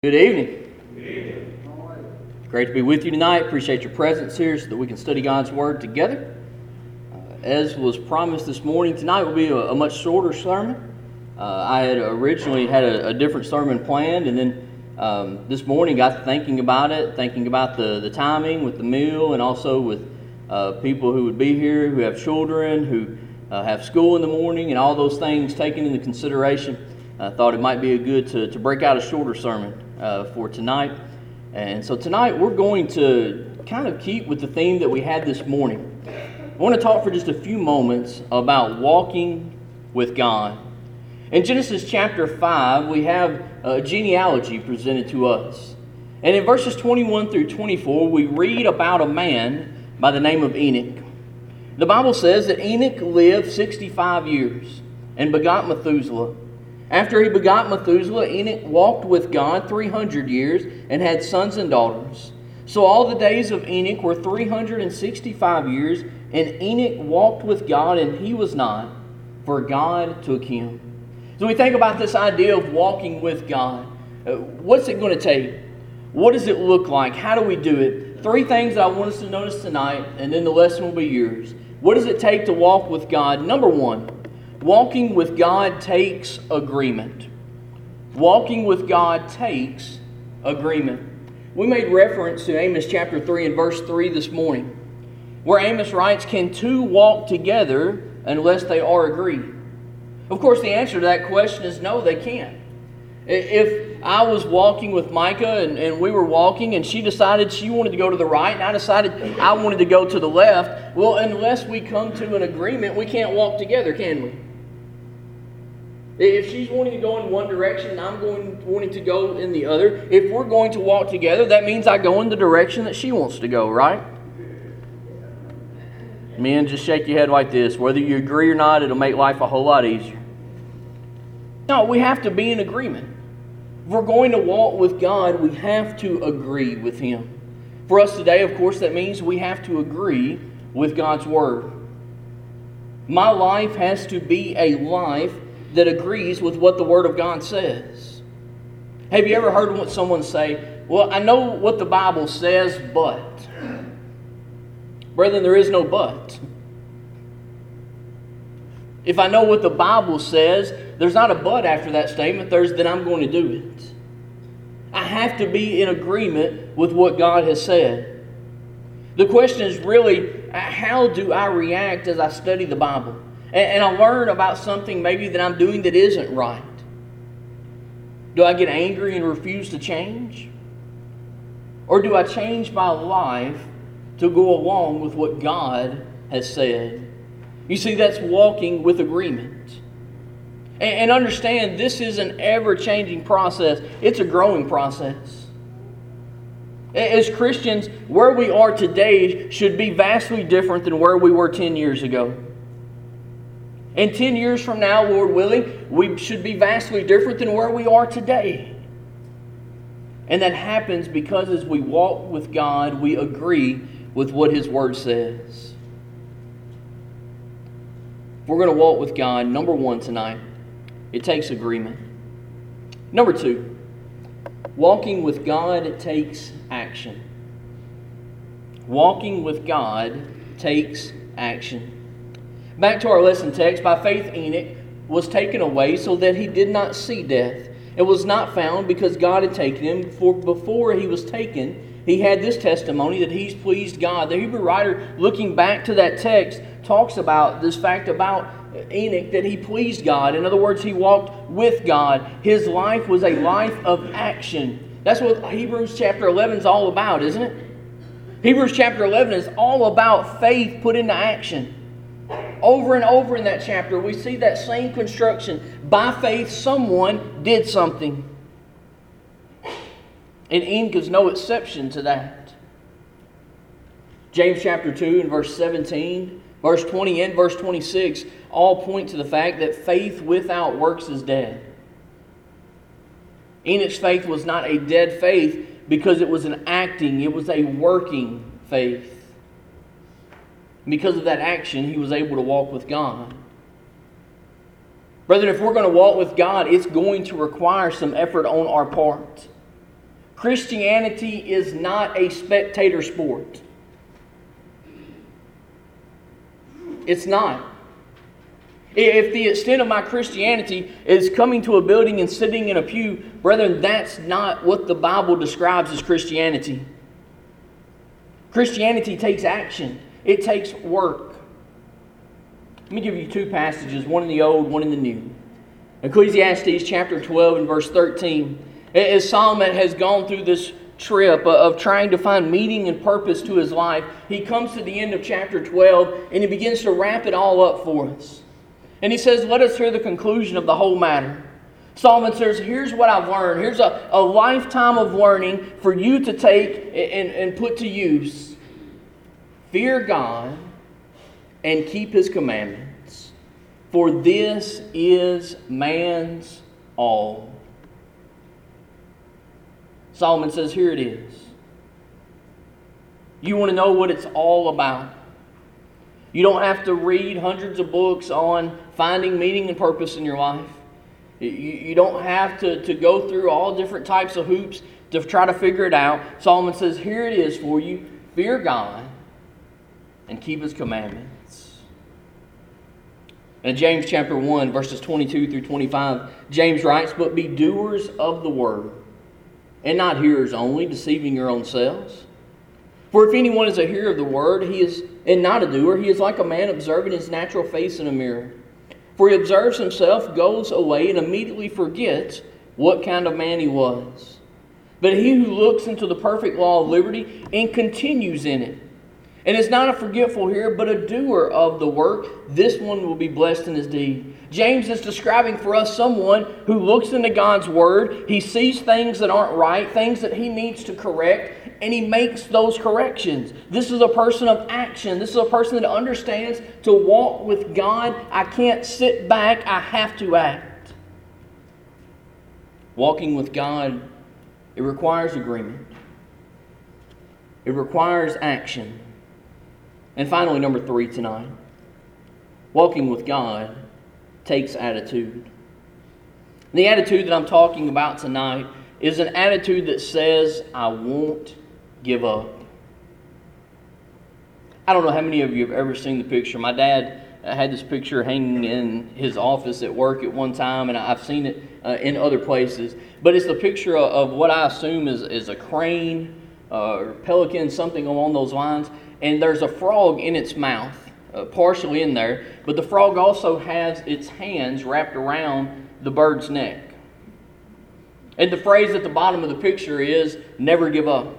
Good evening. Great to be with you tonight. Appreciate your presence here so that we can study God's Word together. As was promised this morning, tonight will be a much shorter sermon. I had originally had a different sermon planned, and then this morning got thinking about it, thinking about the timing with the meal, and also with people who would be here, who have children, who have school in the morning, and all those things taken into consideration. I thought it might be good to break out a shorter sermon for tonight. And so tonight we're going to kind of keep with the theme that we had this morning. I want to talk for just a few moments about walking with God. In Genesis chapter 5, we have a genealogy presented to us. And in verses 21 through 24, we read about a man by the name of Enoch. The Bible says that Enoch lived 65 years and begot Methuselah. After he begot Methuselah, Enoch walked with God 300 years and had sons and daughters. So all the days of Enoch were 365 years, and Enoch walked with God, and he was not, for God took him. So we think about this idea of walking with God. What's it going to take? What does it look like? How do we do it? Three things that I want us to notice tonight, and then the lesson will be yours. What does it take to walk with God? Number one, walking with God takes agreement. Walking with God takes agreement. We made reference to Amos chapter 3 and verse 3 this morning, where Amos writes, "Can two walk together unless they are agreed?" Of course, the answer to that question is no, they can't. If I was walking with Micah and we were walking and she decided she wanted to go to the right and I decided I wanted to go to the left, well, unless we come to an agreement, we can't walk together, can we? If she's wanting to go in one direction and I'm wanting to go in the other, if we're going to walk together, that means I go in the direction that she wants to go, right? Men, just shake your head like this. Whether you agree or not, it'll make life a whole lot easier. No, we have to be in agreement. If we're going to walk with God, we have to agree with Him. For us today, of course, that means we have to agree with God's Word. My life has to be a life that agrees with what the Word of God says. Have you ever heard someone say, "Well, I know what the Bible says, but..." Brethren, there is no but. If I know what the Bible says, there's not a but after that statement. There's then I'm going to do it. I have to be in agreement with what God has said. The question is really, how do I react as I study the Bible? And I learn about something maybe that I'm doing that isn't right. Do I get angry and refuse to change? Or do I change my life to go along with what God has said? You see, that's walking with agreement. And understand, this is an ever-changing process. It's a growing process. As Christians, where we are today should be vastly different than where we were 10 years ago. And 10 years from now, Lord willing, we should be vastly different than where we are today. And that happens because as we walk with God, we agree with what His Word says. If we're going to walk with God, number one tonight, it takes agreement. Number two, walking with God takes action. Walking with God takes action. Back to our lesson text, by faith Enoch was taken away so that he did not see death. It was not found because God had taken him, for before he was taken, he had this testimony that he's pleased God. The Hebrew writer, looking back to that text, talks about this fact about Enoch, that he pleased God. In other words, he walked with God. His life was a life of action. That's what Hebrews chapter 11 is all about, isn't it? Hebrews chapter 11 is all about faith put into action. Over and over in that chapter, we see that same construction. By faith, someone did something. And Enoch is no exception to that. James chapter 2 and verse 17, verse 20 and verse 26 all point to the fact that faith without works is dead. Enoch's faith was not a dead faith because it was an acting, it was a working faith. Because of that action, he was able to walk with God. Brethren, if we're going to walk with God, it's going to require some effort on our part. Christianity is not a spectator sport. It's not. If the extent of my Christianity is coming to a building and sitting in a pew, brethren, that's not what the Bible describes as Christianity. Christianity takes action. It takes work. Let me give you two passages, one in the Old, one in the New. Ecclesiastes chapter 12 and verse 13. As Solomon has gone through this trip of trying to find meaning and purpose to his life, he comes to the end of chapter 12 and he begins to wrap it all up for us. And he says, let us hear the conclusion of the whole matter. Solomon says, here's what I've learned. Here's a lifetime of learning for you to take and put to use. Fear God and keep His commandments, for this is man's all. Solomon says, here it is. You want to know what it's all about? You don't have to read hundreds of books on finding meaning and purpose in your life. You don't have to go through all different types of hoops to try to figure it out. Solomon says, here it is for you. Fear God and keep His commandments. In James chapter 1, verses 22 through 25, James writes, but be doers of the word, and not hearers only, deceiving your own selves. For if anyone is a hearer of the word, and not a doer, he is like a man observing his natural face in a mirror. For he observes himself, goes away, and immediately forgets what kind of man he was. But he who looks into the perfect law of liberty and continues in it, and is not a forgetful hearer, but a doer of the work, this one will be blessed in his deed. James is describing for us someone who looks into God's Word. He sees things that aren't right, things that he needs to correct, and he makes those corrections. This is a person of action. This is a person that understands to walk with God. I can't sit back. I have to act. Walking with God, it requires agreement. It requires action. And finally, number 3 tonight. Walking with God takes attitude. The attitude that I'm talking about tonight is an attitude that says, I won't give up. I don't know how many of you have ever seen the picture. My dad had this picture hanging in his office at work at one time, and I've seen it in other places. But it's the picture of what I assume is a crane or pelican, something along those lines. And there's a frog in its mouth, partially in there. But the frog also has its hands wrapped around the bird's neck. And the phrase at the bottom of the picture is, never give up.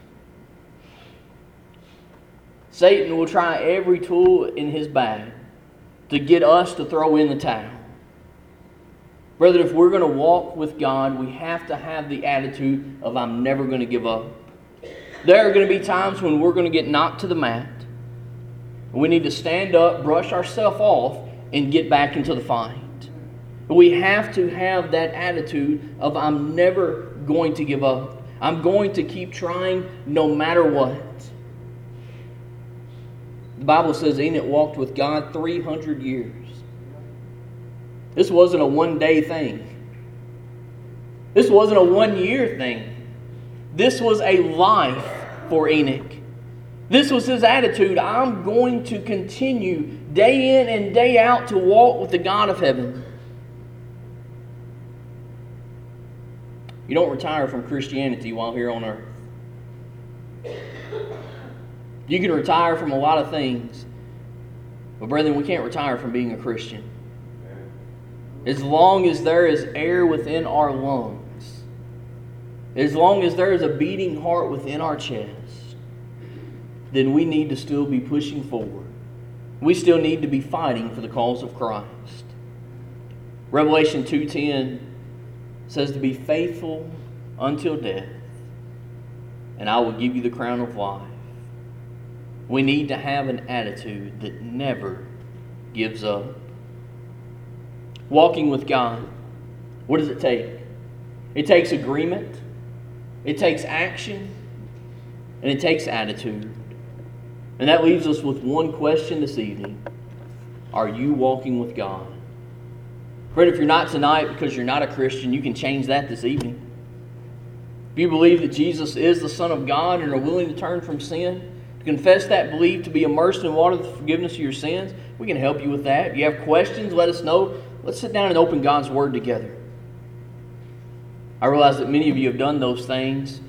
Satan will try every tool in his bag to get us to throw in the towel. Brother, if we're going to walk with God, we have to have the attitude of, I'm never going to give up. There are going to be times when we're going to get knocked to the mat. We need to stand up, brush ourselves off, and get back into the fight. We have to have that attitude of, I'm never going to give up. I'm going to keep trying no matter what. The Bible says Enoch walked with God 300 years. This wasn't a one-day thing. This wasn't a one-year thing. This was a life for Enoch. This was his attitude. I'm going to continue day in and day out to walk with the God of heaven. You don't retire from Christianity while here on earth. You can retire from a lot of things. But brethren, we can't retire from being a Christian. As long as there is air within our lungs, as long as there is a beating heart within our chest, then we need to still be pushing forward. We still need to be fighting for the cause of Christ. Revelation 2:10 says to be faithful until death, and I will give you the crown of life. We need to have an attitude that never gives up. Walking with God, what does it take? It takes agreement, it takes action, and it takes attitude. And that leaves us with one question this evening. Are you walking with God? Friend, if you're not tonight because you're not a Christian, you can change that this evening. If you believe that Jesus is the Son of God and are willing to turn from sin, to confess that belief, to be immersed in water for the forgiveness of your sins, we can help you with that. If you have questions, let us know. Let's sit down and open God's Word together. I realize that many of you have done those things.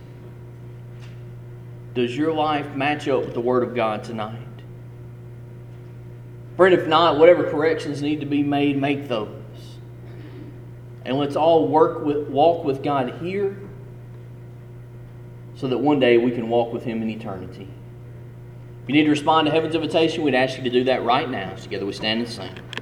Does your life match up with the Word of God tonight? Friend, if not, whatever corrections need to be made, make those. And let's all walk with God here so that one day we can walk with Him in eternity. If you need to respond to heaven's invitation, we'd ask you to do that right now. Together we stand and sing.